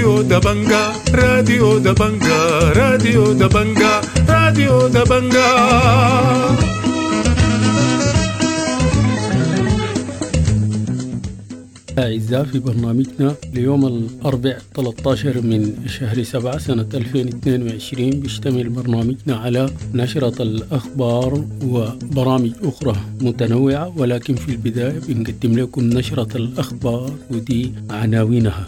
راديو دبنجا راديو دبنجا راديو دبنجا راديو دبنجا. أعزائي، في برنامجنا ليوم الأربعاء 13 من شهر 7 سنة 2022 بيشتمل برنامجنا على نشرة الأخبار وبرامج أخرى متنوعة، ولكن في البداية بنقدم لكم نشرة الأخبار ودي عناوينها.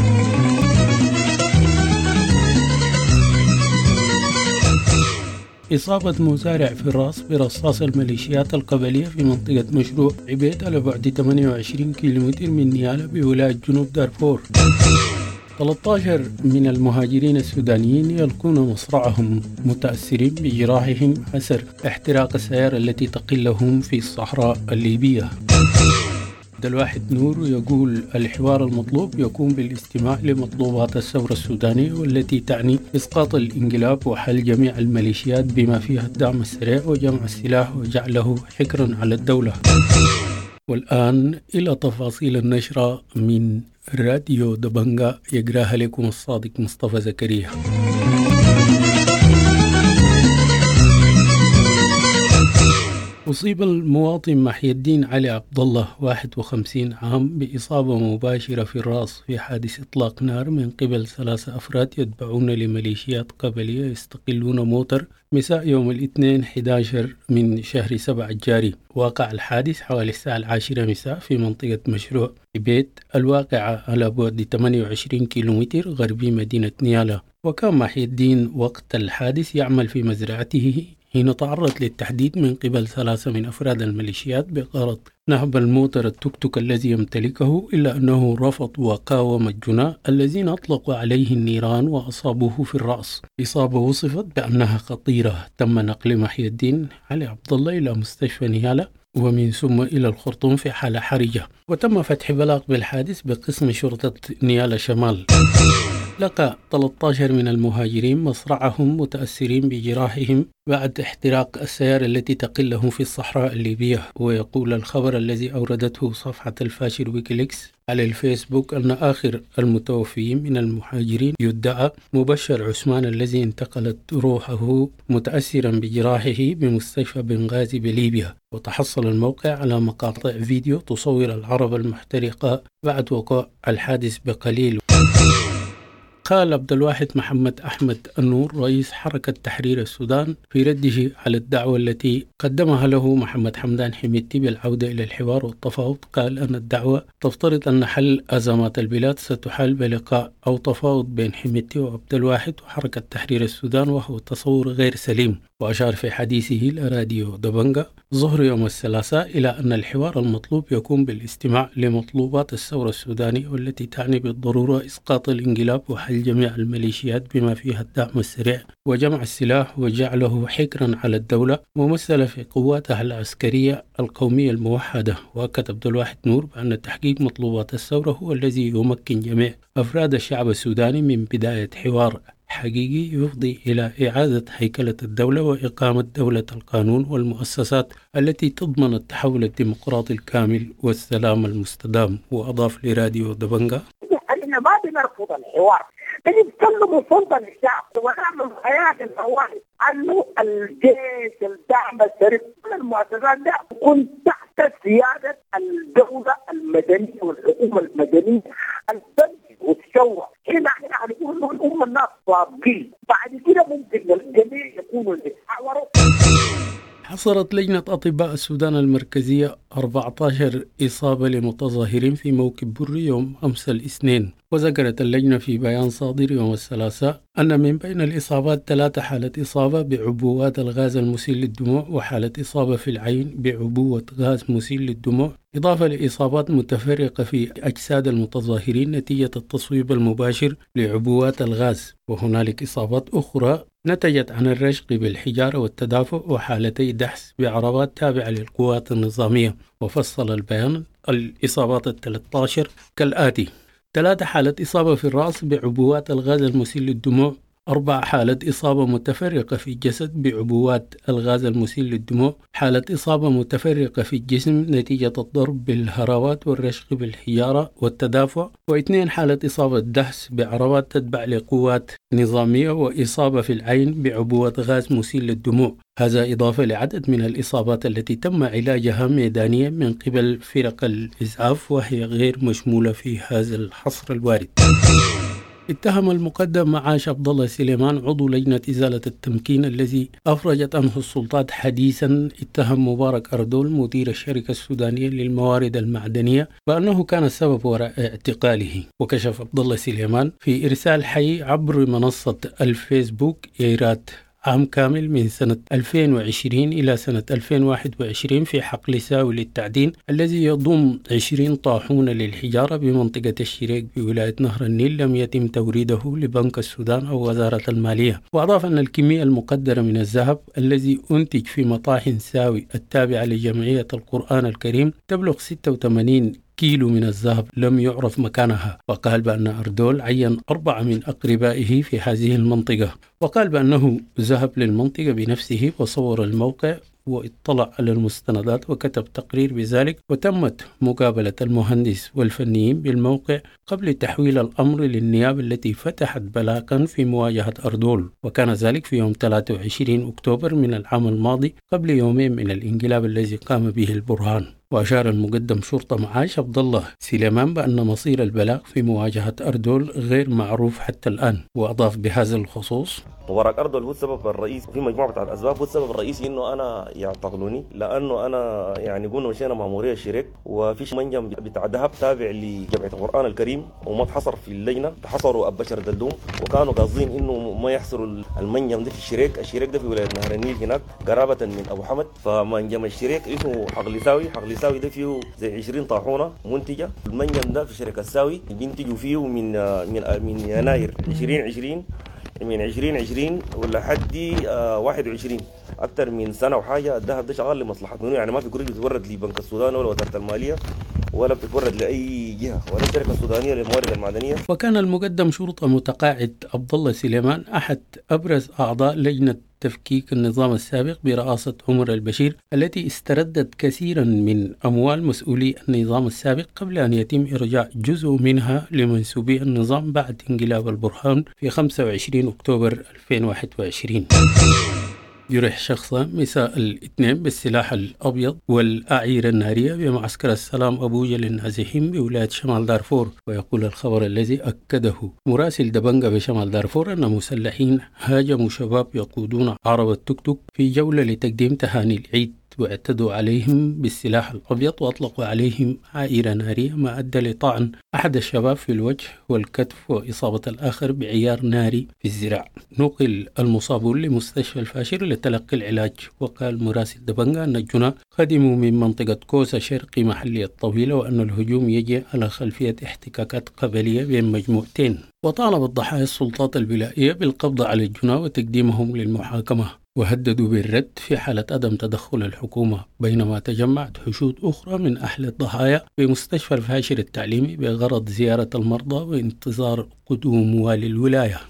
إصابة مزارع في الراس برصاص الميليشيات القبلية في منطقة مشروع عبيد على بعد 28 كيلومتر من نيالا بولاية جنوب دارفور. 13 من المهاجرين السودانيين يلقون مصرعهم متأثرين بجراحهم أثر احتراق السيارة التي تقلهم في الصحراء الليبية. عبد الواحد نور يقول الحوار المطلوب يكون بالاستماع لمطلوبات الثورة السودانية، والتي تعني إسقاط الانقلاب وحل جميع الميليشيات بما فيها الدعم السريع وجمع السلاح وجعله حكرا على الدولة. والآن إلى تفاصيل النشرة من راديو دبنجا، يقراها لكم الصادق مصطفى زكريا. أصيب المواطن محي الدين علي عبد الله 51 عام بإصابة مباشرة في الرأس في حادث إطلاق نار من قبل 3 أفراد يتبعون لميليشيات قبلية يستقلون موتر مساء يوم الاثنين 11 من شهر 7 الجاري. واقع الحادث حوالي الساعة 10 مساء في منطقة مشروع بيت الواقعة على بعد 28 كيلومتر غربي مدينة نيالا. وكان محي الدين وقت الحادث يعمل في مزرعته حين تعرض للتحديد من قبل 3 من أفراد الميليشيات بغرض نهب الموتر التوك توك الذي يمتلكه، إلا أنه رفض وقاوم الجناة الذين أطلقوا عليه النيران وأصابوه في الرأس. إصابة وصفت بأنها خطيرة. تم نقل محي الدين علي عبد الله إلى مستشفى نيالا ومن ثم إلى الخرطوم في حالة حرجة. وتم فتح بلاغ بالحادث بقسم شرطة نيالا شمال. لقى 13 من المهاجرين مصرعهم متأثرين بجراحهم بعد احتراق السيارة التي تقلهم في الصحراء الليبية. ويقول الخبر الذي أوردته صفحة الفاشر ويكيليكس على الفيسبوك أن آخر المتوفيين من المهاجرين يدعى مبشر عثمان الذي انتقلت روحه متأثرا بجراحه بمستشفى بنغازي بليبيا. وتحصل الموقع على مقاطع فيديو تصور العربة المحترقة بعد وقوع الحادث بقليل. قال عبد الواحد محمد أحمد النور رئيس حركة تحرير السودان في رده على الدعوة التي قدمها له محمد حمدان حميدتي بالعودة إلى الحوار والتفاوض، قال أن الدعوة تفترض أن حل أزمات البلاد ستحل بلقاء أو تفاوض بين حميدتي وعبد الواحد وحركة تحرير السودان، وهو تصور غير سليم. وأشار في حديثه لراديو دبنجا ظهر يوم الثلاثاء إلى أن الحوار المطلوب يكون بالاستماع لمطلوبات الثورة السودانية، والتي تعني بالضرورة إسقاط الانقلاب وحل جميع الميليشيات بما فيها الدعم السريع وجمع السلاح وجعله حكرا على الدولة ممثلة في قواتها العسكرية القومية الموحدة. وأكد عبد الواحد نور بأن تحقيق مطلوبات الثورة هو الذي يمكن جميع أفراد الشعب السوداني من بداية حوار حقيقي يفضي إلى إعادة هيكلة الدولة وإقامة دولة القانون والمؤسسات التي تضمن التحول الديمقراطي الكامل والسلام المستدام. وأضاف لراديو دبنجا: احنا ما بنرفض الحوار، بنتكلم سلطة الشعب ونعمل حياة الأوائل أنه الجيش الدعم السريع كل المؤسسات ده تكون تحت سيادة الدولة المدنية والحكومة المدنية البلد والثورة. هنا احنا هنقول له الأمة الناس صابقين، بعد كده ممكن الجميع يكونوا يتحاوروا. حصلت لجنة أطباء السودان المركزية 14 إصابة لمتظاهرين في موكب بري يوم أمس الاثنين. وذكرت اللجنة في بيان صادر يوم الثلاثاء أن من بين الإصابات 3 حالة إصابة بعبوات الغاز المسيل للدموع وحالة إصابة في العين بعبوة غاز مسيل للدموع، إضافة لإصابات متفرقة في أجساد المتظاهرين نتيجة التصويب المباشر لعبوات الغاز. وهنالك إصابات أخرى نتجت عن الرشق بالحجارة والتدافع وحالتي دحس بعربات تابعة للقوات النظامية. وفصل البيان الإصابات 13 كالآتي: 3 حالة إصابة في الرأس بعبوات الغاز المسيل للدموع 4 حالة إصابة متفرقة في الجسد بعبوات الغاز المسيل للدموع، حالة إصابة متفرقة في الجسم نتيجة الضرب بالهراوات والرشق بالحجارة والتدافع، و2 حالة إصابة دهس بعربات تتبع لقوات نظامية، وإصابة في العين بعبوات غاز مسيل للدموع. هذا إضافة لعدد من الإصابات التي تم علاجها ميدانيا من قبل فرق الإسعاف وهي غير مشمولة في هذا الحصر الوارد. اتهم المقدم معاش عبد الله سليمان عضو لجنة إزالة التمكين الذي أفرجت عنه السلطات حديثا، اتهم مبارك أردول مدير الشركة السودانية للموارد المعدنية بأنه كان السبب وراء اعتقاله. وكشف عبد الله سليمان في إرسال حي عبر منصة الفيسبوك إيرات عام كامل من سنة 2020 إلى سنة 2021 في حقل ساوي للتعدين الذي يضم 20 طاحونة للحجارة بمنطقة الشريك بولاية نهر النيل لم يتم توريده لبنك السودان أو وزارة المالية. وأضاف أن الكمية المقدرة من الذهب الذي أنتج في مطاحن ساوي التابعة لجمعية القرآن الكريم تبلغ 86 كيلو من الذهب لم يعرف مكانها. وقال بأن أردول عين 4 من أقربائه في هذه المنطقة، وقال بأنه ذهب للمنطقة بنفسه وصور الموقع واطلع على المستندات وكتب تقرير بذلك، وتمت مقابلة المهندس والفنيين بالموقع قبل تحويل الأمر للنيابة التي فتحت بلاغا في مواجهة أردول، وكان ذلك في يوم 23 أكتوبر من العام الماضي قبل يومين من الانقلاب الذي قام به البرهان. وأشار المقدم شرطة معاش عبد الله سليمان بأن مصير البلاغ في مواجهة أردول غير معروف حتى الآن. وأضاف بهذا الخصوص: مبارك أردول هو السبب الرئيسي في مجموعة بتاع الأسباب، هو السبب الرئيسي إنه أنا يعتقلوني، لأنه أنا يعني قلنا مشينا مأمورية الشريك وفيش منجم بتاع ذهب تابع لجمعية القرآن الكريم وما اتحصر في اللجنة، تحصروا أبا بشر دلدوم وكانوا قاصدين إنه ما يحصروا المنجم ده في الشريك ده في ولاية نهر النيل هناك قرابة من أبو حمد. فمنجم الشريك اسمه حقل ساوي ده فيه زي 20 طاحونة منتجة. المنجم ده في شركة الساوي بينتجوا فيه من يناير 2020 من 2020 ولا حد 21 أكثر من سنة وحاجة. الذهب ده شغال لمصلحة منو، يعني ما في قروش بتتورد لبنك السودان ولا وزارة المالية ولا بتتورد لأي جهة ولا الشركة السودانية للموارد المعدنية. وكان المقدم شرطة متقاعد عبد الله سليمان أحد أبرز أعضاء لجنة تفكيك النظام السابق برئاسة عمر البشير التي استردت كثيرا من أموال مسؤولي النظام السابق قبل أن يتم إرجاع جزء منها لمنسوبي النظام بعد انقلاب البرهان في 25 أكتوبر 2021. يرح شخصا مساء الاثنين بالسلاح الأبيض والأعيرة النارية بمعسكر السلام أبوجة للنازحين بولاية شمال دارفور. ويقول الخبر الذي أكده مراسل دبنجة بشمال دارفور أن مسلحين هاجموا شباب يقودون عربة توك توك في جولة لتقديم تهاني العيد، واعتدوا عليهم بالسلاح الأبيض وأطلقوا عليهم عائرة نارية ما أدى لطعن أحد الشباب في الوجه والكتف وإصابة الآخر بعيار ناري في الذراع. نقل المصابون لمستشفى الفاشر لتلقي العلاج. وقال مراسل دبنجة أن الجناة قدموا من منطقة كوسة شرقي محلية الطويلة وأن الهجوم يجي على خلفية احتكاكات قبلية بين مجموعتين. وطالب الضحايا السلطات الولائية بالقبض على الجناة وتقديمهم للمحاكمة، وهددوا بالرد في حالة عدم تدخل الحكومة، بينما تجمعت حشود أخرى من أهل الضحايا بمستشفى الفاشر التعليمي بغرض زيارة المرضى وانتظار قدوم والي الولاية.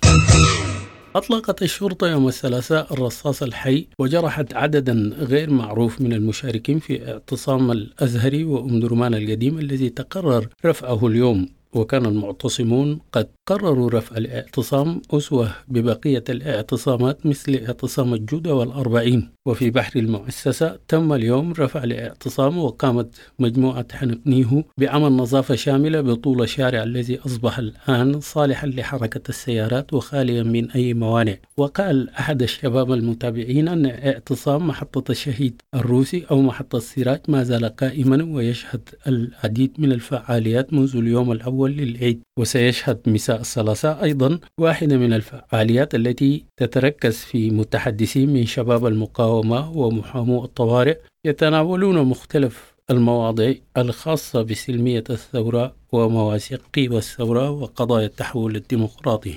أطلقت الشرطة يوم الثلاثاء الرصاص الحي وجرحت عددا غير معروف من المشاركين في اعتصام الأزهري وأم درمان القديم الذي تقرر رفعه اليوم. وكان المعتصمون قد قرروا رفع الاعتصام أسوة ببقية الاعتصامات مثل اعتصام الجودة والأربعين. وفي بحر المؤسسة تم اليوم رفع الاعتصام، وقامت مجموعة حنقنيه بعمل نظافة شاملة بطول الشارع الذي أصبح الآن صالحا لحركة السيارات وخاليا من أي موانع. وقال أحد الشباب المتابعين أن اعتصام محطة الشهيد الروسي أو محطة السراج ما زال قائما ويشهد العديد من الفعاليات منذ اليوم الأول للعيد. وسيشهد مساء الثلاثاء أيضا واحدة من الفعاليات التي تتركز في متحدثين من شباب المقاومة ومحامو الطوارئ يتناولون مختلف المواضيع الخاصة بسلمية الثورة ومواثيق قوى الثورة وقضايا التحول الديمقراطي.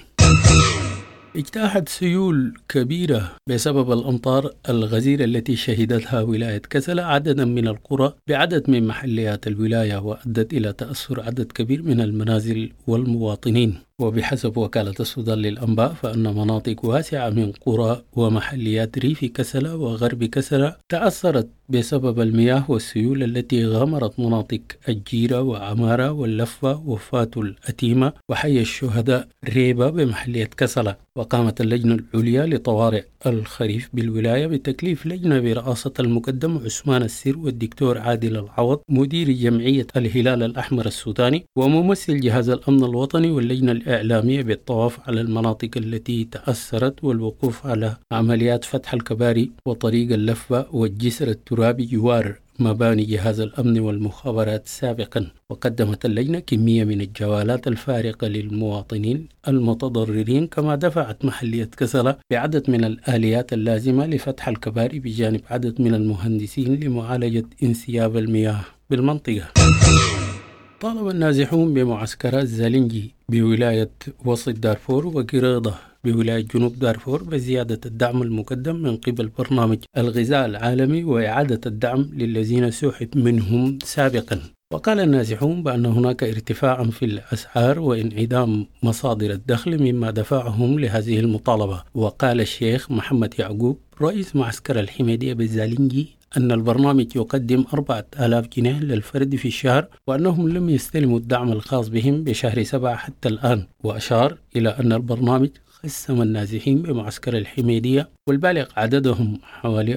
اجتاحت سيول كبيرة بسبب الأمطار الغزيرة التي شهدتها ولاية كسلا عددا من القرى بعدد من محليات الولاية، وأدت إلى تأثر عدد كبير من المنازل والمواطنين. وبحسب وكالة السودان للأنباء فإن مناطق واسعة من قرى ومحليات ريف كسلة وغرب كسلة تأثرت بسبب المياه والسيول التي غمرت مناطق الجيرة وعمارة واللفة وفات الأتيمة وحي الشهداء ريبة بمحلية كسلة. وقامت اللجنة العليا لطوارئ الخريف بالولاية بتكليف لجنة برئاسة المقدم عثمان السر والدكتور عادل العوض مدير جمعية الهلال الأحمر السوداني وممثل جهاز الأمن الوطني واللجنة الإعلامية بالطواف على المناطق التي تأثرت والوقوف على عمليات فتح الكباري وطريق اللفة والجسر الترابي جوار مباني جهاز الأمن والمخابرات سابقا. وقدمت اللجنة كمية من الجوالات الفارقة للمواطنين المتضررين كما دفعت محلية كسلة بعدد من الآليات اللازمة لفتح الكباري بجانب عدد من المهندسين لمعالجة انسياب المياه بالمنطقة. طالب النازحون بمعسكرات زالنجي بولاية وسط دارفور وقريضة بولاية جنوب دارفور بزيادة الدعم المقدم من قبل برنامج الغذاء العالمي وإعادة الدعم للذين سحب منهم سابقا. وقال النازحون بأن هناك ارتفاعا في الأسعار وانعدام مصادر الدخل مما دفعهم لهذه المطالبة. وقال الشيخ محمد يعقوب رئيس معسكر الحميدية بالزالنجي أن البرنامج يقدم 4000 جنيه للفرد في الشهر وأنهم لم يستلموا الدعم الخاص بهم بشهر 7 حتى الآن. وأشار إلى أن البرنامج قسم النازحين بمعسكر الحميدية والبالغ عددهم حوالي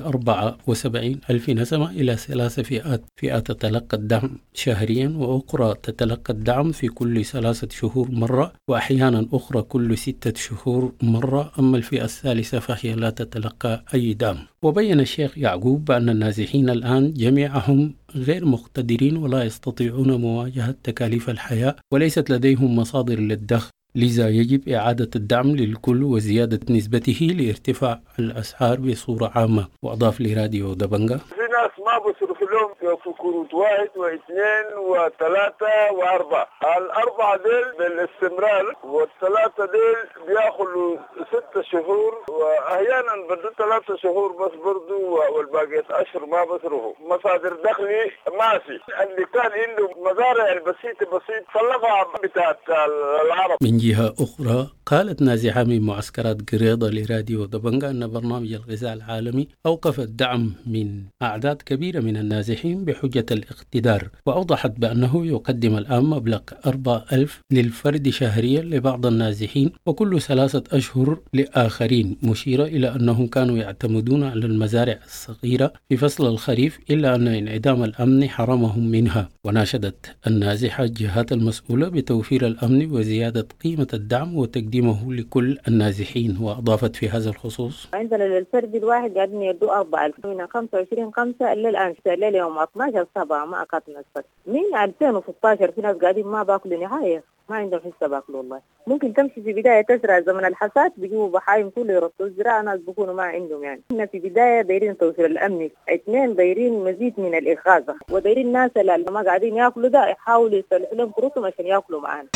74,000 نسمة إلى 3 فئات، فئة تتلقى الدعم شهريا وأخرى تتلقى الدعم في كل 3 شهور مرة وأحيانا أخرى كل 6 شهور مرة، أما الفئة الثالثة فهي لا تتلقى أي دعم. وبين الشيخ يعقوب بأن النازحين الآن جميعهم غير مقتدرين ولا يستطيعون مواجهة تكاليف الحياة وليست لديهم مصادر للدخل، لذا يجب إعادة الدعم للكل وزيادة نسبته لارتفاع الأسعار بصورة عامة. وأضاف لراديو دبنجا في ناس ما بصرف لهم في كروت 1 و2 و3 و4، ال4 ديل بالاستمرار وال3 ديل بياخلوا 6 شهور وأحيانا بدو 3 شهور بس برضو والباقي أشهر ما بصرفوا. مصادر دخلي ما في، اللي كان عنده مزارع بسيط طلبها بتاعت العرب. من جهة أخرى قالت نازحة من معسكرات قريضة لراديو دبنجا أن برنامج الغذاء العالمي أوقف الدعم من أعداد كبيرة من النازحين بحجة الاقتدار، وأوضحت بأنه يقدم الآن مبلغ 4,000 للفرد شهريا لبعض النازحين وكل 3 أشهر لآخرين، مشيرة إلى أنهم كانوا يعتمدون على المزارع الصغيرة في فصل الخريف إلا أن انعدام الأمن حرمهم منها. وناشدت النازحة الجهات المسؤولة بتوفير الأمن وزيادة قيمة الدعم وتقديمه لكل النازحين. وأضافت في هذا الخصوص: عندنا للفرد الواحد قاعدين يدوا 4,000 من 25/5 إلى الآن الليل يوم 12/7 ما أكادنا الفرد. من 2016 في ناس قاعدين ما باكلوا نهاية، ما عندهم حسة باكلوا والله. ممكن تمشي في بداية تزرع زمن الحصاد بيجيبوا بحايم كله يربطوا الزراعة، ناس بيكونوا ما عندهم يعني. إحنا في بداية دايرين توفير الأمن، 2 دايرين مزيد من الإغاثة، ودايرين الناس اللي ما قاعدين ياكلوا ده يحاولوا يصلحوا لهم كروتهم عشان ياكلوا معانا.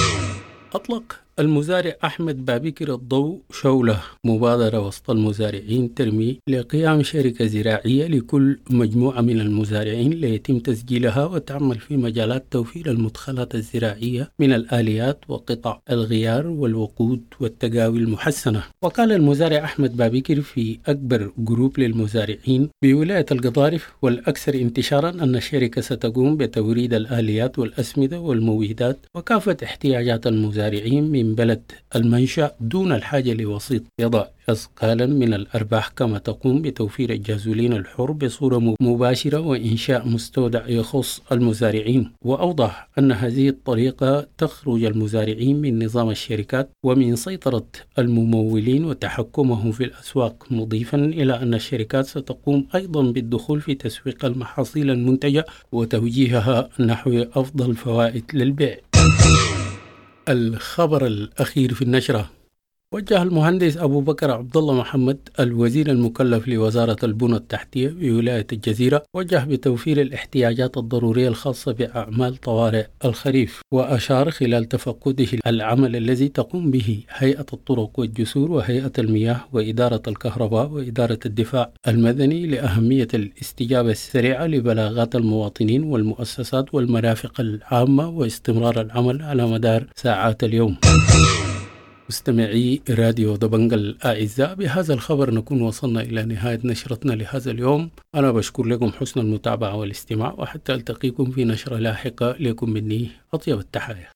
أطلق المزارع أحمد بابكر الضوء شولة مبادرة وسط المزارعين ترمي لقيام شركة زراعية لكل مجموعة من المزارعين ليتم تسجيلها وتعمل في مجالات توفير المدخلات الزراعية من الآليات وقطع الغيار والوقود والتقاوي المحسنة. وقال المزارع أحمد بابكر في أكبر جروب للمزارعين بولاية القضارف والأكثر انتشارا أن الشركة ستقوم بتوريد الآليات والأسمدة والمبيدات وكافة احتياجات المزارعين من بلد المنشأ دون الحاجة لوسيط، يضع أثقالا من الأرباح كما تقوم بتوفير الجازولين الحر بصورة مباشرة وإنشاء مستودع يخص المزارعين. وأوضح أن هذه الطريقة تخرج المزارعين من نظام الشركات ومن سيطرة الممولين وتحكمهم في الأسواق، مضيفا إلى أن الشركات ستقوم أيضا بالدخول في تسويق المحاصيل المنتجة وتوجيهها نحو أفضل فوائد للبيع. الخبر الأخير في النشرة: وجه المهندس أبو بكر عبد الله محمد الوزير المكلف لوزارة البنى التحتية بولاية الجزيرة وجه بتوفير الاحتياجات الضرورية الخاصة بأعمال طوارئ الخريف، وأشار خلال تفقده العمل الذي تقوم به هيئة الطرق والجسور وهيئة المياه وإدارة الكهرباء وإدارة الدفاع المدني لأهمية الاستجابة السريعة لبلاغات المواطنين والمؤسسات والمرافق العامة واستمرار العمل على مدار ساعات اليوم. مستمعي راديو دبنجة الأعزاء، بهذا الخبر نكون وصلنا إلى نهاية نشرتنا لهذا اليوم. أنا بشكر لكم حسن المتابعة والاستماع، وحتى ألتقيكم في نشرة لاحقة. لكم مني أطيب التحايا.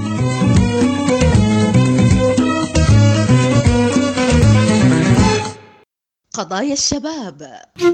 قضايا الشباب.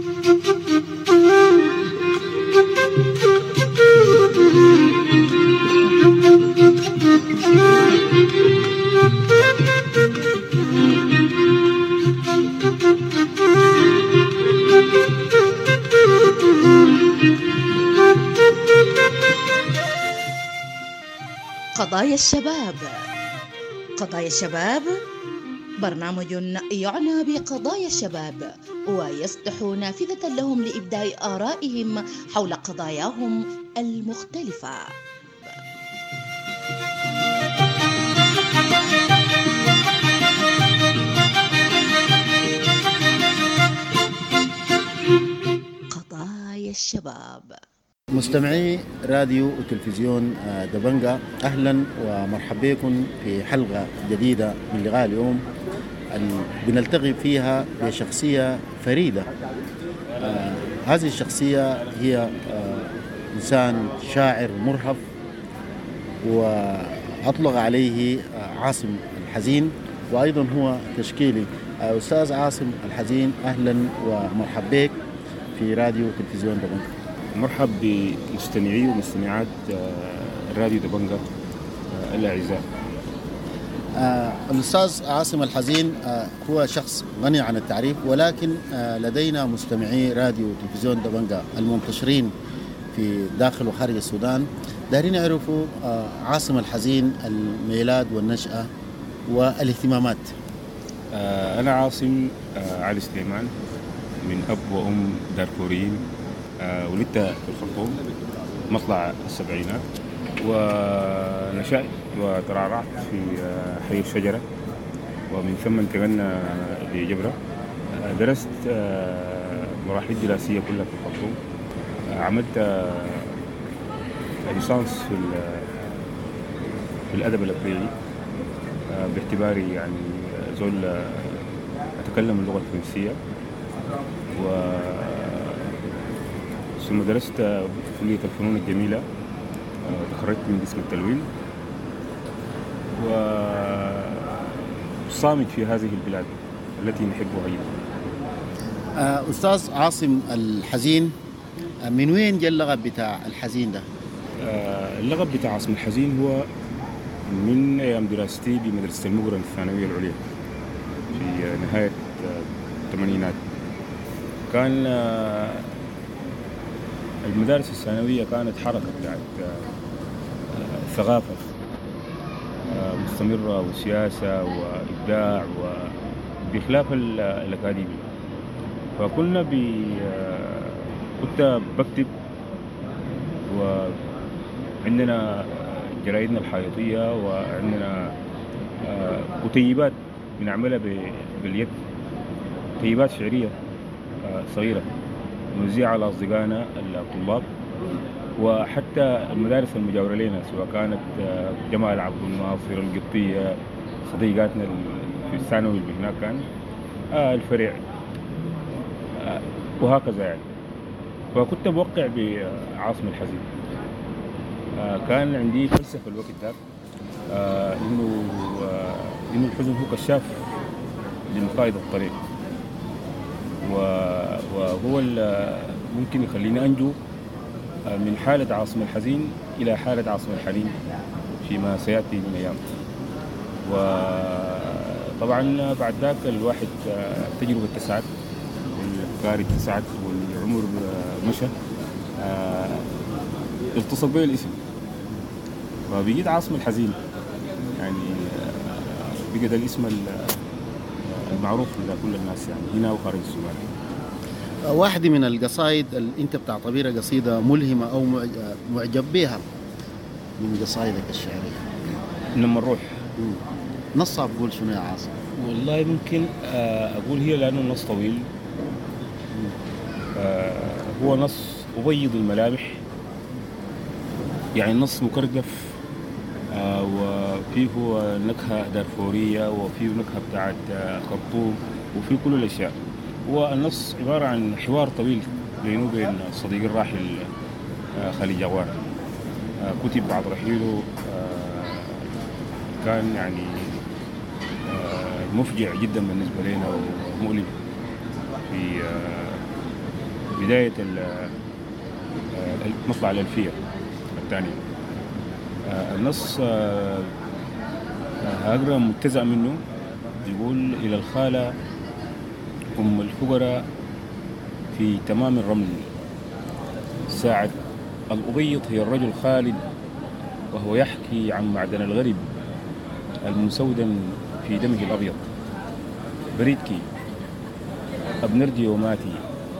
قضايا الشباب. قضايا الشباب برنامج يعنى بقضايا الشباب ويفتح نافذة لهم لإبداء آرائهم حول قضاياهم المختلفة. قضايا الشباب. مستمعي راديو وتلفزيون دبنجة، أهلا ومرحبا بكم في حلقة جديدة من لقاء اليوم بنلتقي فيها بشخصية فريدة. هذه الشخصية هي إنسان شاعر مرهف وأطلق عليه عاصم الحزين، وأيضا هو تشكيلي. أستاذ عاصم الحزين، أهلا ومرحبا بك في راديو وتلفزيون دبنجة. مرحب بمستمعي ومستمعات راديو دبنجة الأعزاء. الأستاذ عاصم الحزين هو شخص غني عن التعريف، ولكن لدينا مستمعي راديو وتلفزيون دبنجة المنتشرين في داخل وخارج السودان دارين يعرفوا عاصم الحزين، الميلاد والنشأة والاهتمامات. أنا عاصم علي سليمان، من أب وأم دارفوريين. ولدت في الخرطوم مطلع السبعينات، ونشأت وترعرعت في حي الشجرة، ومن ثم انتقلنا لجبرة. درست مراحل الدراسية كلها في الخرطوم. عملت ليسانس في الأدب الأبريلي باعتباري يعني زول أتكلم اللغة الفرنسية، ثم درست في كلية الفنون الجميلة، تخرجت من قسم التلوين، وصامت في هذه البلاد التي نحبها جدا. أستاذ عاصم الحزين، من وين جاء اللقب بتاع الحزين ده؟ اللقب بتاع عاصم الحزين هو من أيام دراستي بمدرسة المقرن الثانوية العليا في نهاية الثمانينات. كان المدارس الثانوية كانت حركة بتاعت ثقافة مستمرة وسياسة وإبداع وبخلاف الأكاديمي. فكنا كنت بكتب، وعندنا جرائدنا الحائطية، وعندنا كتيبات بنعملها باليد، كتيبات شعرية صغيرة نوزيع على أصدقائنا الطلاب، وحتى المدارس المجاورة لنا، سواء كانت جمال عبد الناصر، القبطية، صديقاتنا في الثانوي اللي هناك كان الفريع، وهكذا يعني. فكنت بوقع بعاصم الحزين. كان عندي فلسفة الوقت ذاك، إنه الحزن هو كشاف لمقايد الطريق، وهو ممكن يخليني أنجو من حالة عاصم الحزين إلى حالة عاصم الحليم فيما سيأتي من أيام. وطبعا بعد ذاك الواحد تجربة تسعد، والأفكار تسعد، والعمر مشى، التصق به الاسم، فبقيت عاصم الحزين. يعني بقى ده الاسم المعروف لكل الناس يعني هنا وخارج السودان. واحدة من القصائد اللي انت بتعتبرها قصيدة ملهمة او معجب بها من قصائدك الشعرية؟ لما نروح نصها بقول شنو يا عاصم؟ والله ممكن اقول هي لانه النص طويل. هو نص أبيض الملامح، يعني النص مكردف، وفيه نكهة دارفورية وفيه نكهة بتاعت خرطوم وفيه كل الأشياء. هو النص عبارة عن حوار طويل بينه وبين الصديق الراحل خالد جوار، كتب بعد رحيله، كان يعني مفجع جدا بالنسبة لنا ومؤلم في بداية مطلع الألفية الثانية. النص أقرأ متزع منه، يقول: إلى الخالة أم الفقراء في تمام الرمل، ساعة الأبيض هي الرجل خالد، وهو يحكي عن معدن الغرب المسودا في دمه الأبيض. بريدكي أبنرجي وماتي،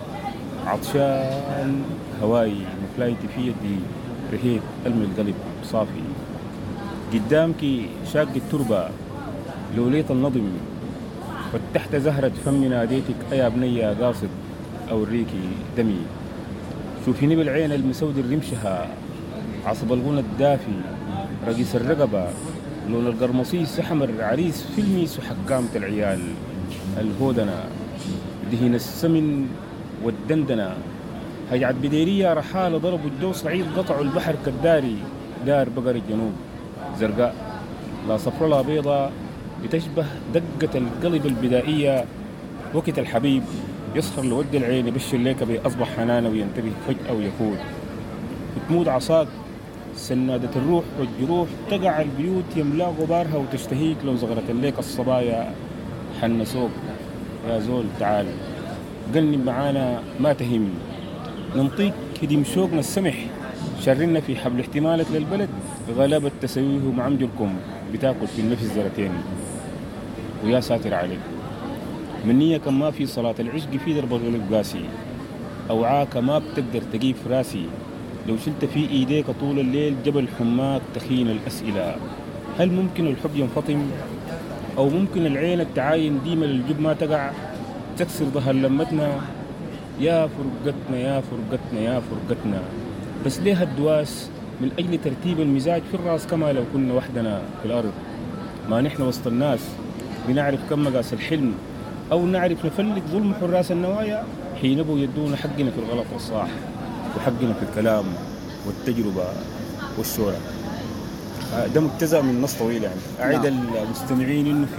عطشان هواي، مفلايتي في يدي رهيت ألم القلب صافي، قدامك شاق التربة لوليت النظم، فتحت زهرة فم ناديتك أيا بنية قاصد أوريكي دمي، شوفيني بالعين المسود الرمشها، عصب الغنى الدافي، رقيس الرقبة لون القرمصيس أحمر، عريس فيلميس وحكامة العيال الهودنة، دهن السمن والدندنة، هيعت بديرية رحالة ضربوا الجو صعيد، قطعوا البحر كالداري، دار بقر الجنوب زرقاء لا صفرة لا بيضة، بتشبه دقة القلب البدائية، وقت الحبيب يسخر لود العين، يبشر ليك بأصبح حنانه وينتبه فجأة ويفوت، وتمود عصاك سنادة الروح والجروح، تقع البيوت يملا غبارها وتشتهيك، لو زغرت ليك الصبايا حنسوك، يا زول تعال قلني معانا ما تهم، ننطيك هدي مشوقنا السمح، شرنا في حبل احتمالك للبلد، غلبت تسويه مع عمجركم، بتاكل في النفس زرتين، ويا ساتر عليك منية كم ما في صلاة العشق في درب الغلب قاسي، أوعاك ما بتقدر تجيب راسي، لو شلت في إيديك طول الليل جبل حماك تخين الأسئلة، هل ممكن الحب ينفطم؟ أو ممكن العين التعاين ديما للجب ما تقع، تكسر ظهر لمتنا، يا فرقتنا يا فرقتنا يا فرقتنا، بس ليه الدواس من أجل ترتيب المزاج في الراس، كما لو كنا وحدنا في الأرض، ما نحن وسط الناس بنعرف كم مقاس الحلم، أو نعرف نفلق ظلم حراس النوايا، حين يبوا يدونا حقنا في الغلط والصاح، وحقنا في الكلام والتجربة والشورى. ده مجتزأ من نص طويل يعني. أعيد المستمعين إنه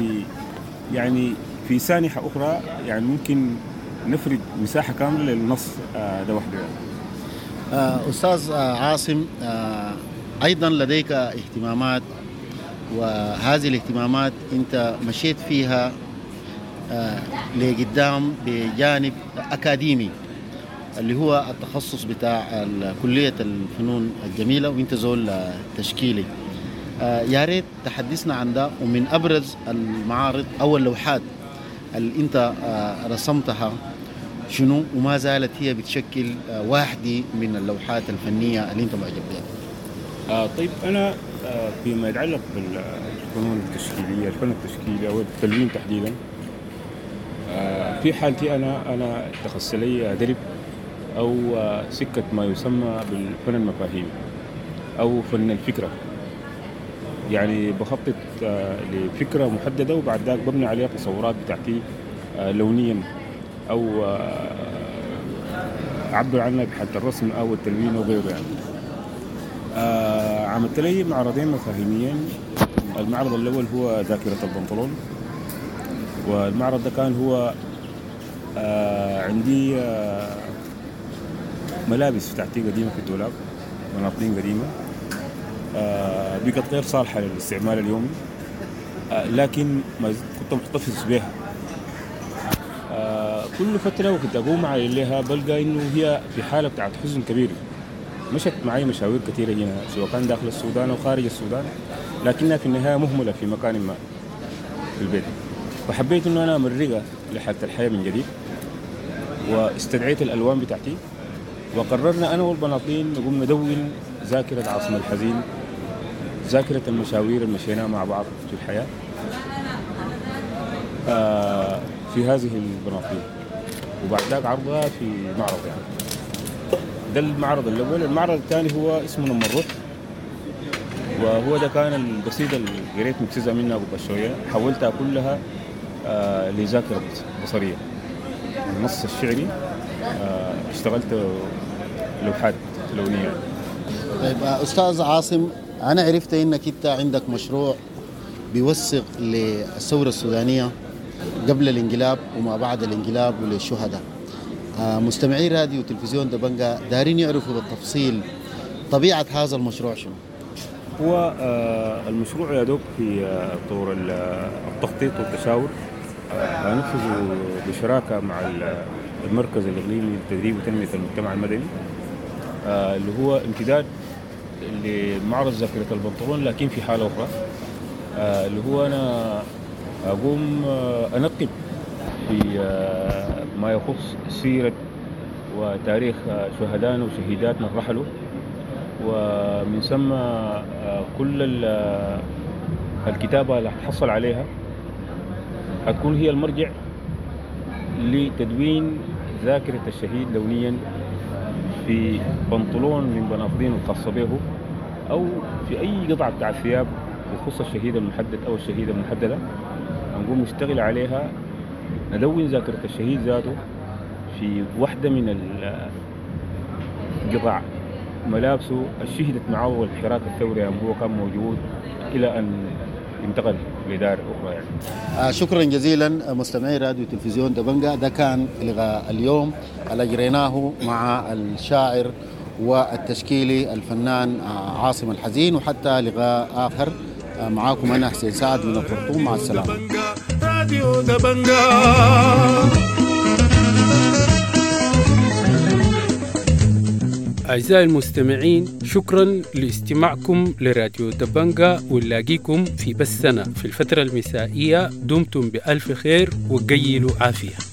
في سانحة أخرى يعني ممكن نفرد مساحة كاملة للنص ده وحده يعني. أستاذ عاصم، أيضا لديك اهتمامات، وهذه الاهتمامات أنت مشيت فيها لقدام بجانب أكاديمي، اللي هو التخصص بتاع كلية الفنون الجميلة، وانت زول تشكيلي. يا ريت تحدثنا عن ده، ومن أبرز المعارض أو اللوحات اللي انت رسمتها شنو، وما زالت هي بتشكل واحدة من اللوحات الفنية اللي انت معجب بها؟ طيب أنا فيما يتعلق بالفنون التشكيلية، الفن التشكيلي أو التلوين تحديدا، في حالتي أنا اتخذت لي درب أو سكة ما يسمى بالفن المفاهيم أو فن الفكرة، يعني بخطط لفكرة محددة وبعد ذلك ببني عليها تصورات بتاعتي لونيا، أو أعبر عنها بحالة الرسم أو التلوين وغيره يعني. عملت لي معرضين مفاهيميين. المعرض الأول هو ذاكرة البنطلون، والمعرض ده كان هو عندي ملابس بتاعتي قديمة في الدولاب، مناطين قديمة بقت غير صالحة للاستعمال اليومي، لكن ما كنت محتفظ بها. كل فترة وكنت أقوم عليها بلقى إنه هي في حالة بتاعت حزن كبير. مشت معي مشاوير كثيرة هنا، سواء كان داخل السودان أو خارج السودان، لكنها في النهاية مهملة في مكان ما. في البيت. فحبيت إنه أنا أمرقها لحالة الحياة من جديد، واستدعيت الألوان بتاعتي، وقررنا أنا والبناطين نقوم ندون ذاكرة عاصم الحزين، ذاكرة المشاوير اللي مشيناها مع بعض في الحياة في هذه البناطيل، وبعد ذاك عرضها في معرض. يعني ده المعرض الأول. المعرض الثاني هو اسمه نمرود، وهو ده كان القصيدة اللي قريت مكسزة منها أبو بشوية، حولتها كلها لذاكرة بصرية. النص الشعري اشتغلت لوحات لونية. طيب أستاذ عاصم، أنا عرفت إنك أنت عندك مشروع بيوثق للثورة السودانية قبل الانقلاب وما بعد الانقلاب وللشهداء. مستمعي راديو وتلفزيون دبنجا دارين يعرفوا بالتفصيل طبيعة هذا المشروع شنو؟ هو المشروع يا دوب في طور التخطيط والتشاور، نفذه بشراكة مع المركز الإقليمي للتدريب وتنمية المجتمع المدني، اللي هو امتداد لمعرض ذاكرة البنطلون لكن في حالة أخرى، اللي هو أنا أقوم أنقب في ما يخص سيرة وتاريخ شهدائنا وشهيداتنا رحلوا، ومن ثم كل الكتابة اللي حصل عليها هتكون هي المرجع لتدوين ذاكرة الشهيد لونيا في بنطلون من بناطيل الخاصة به، أو في أي قطعة بتاع الثياب يخص الشهيد المحدد أو الشهيدة المحددة، نقوم نشتغل عليها، ندون ذاكرة الشهيد ذاته في واحدة من القطع ملابسه الشهدت معه الحراك الثوري هو كان موجود إلى أن انتقل لدار أخرى. يعني شكرا جزيلا مستمعي راديو تلفزيون دبنجا. ده كان لقاء اليوم اللي أجريناه مع الشاعر والتشكيلي الفنان عاصم الحزين، وحتى لقاء آخر معاكم أنا حسين سعد من الخرطوم. مع السلامة. راديو دبنجا. أعزائي المستمعين، شكرا لاستماعكم لراديو دبنجا، ونلاقيكم في بثنا في الفترة المسائية. دمتم بألف خير وقيلوا عافية.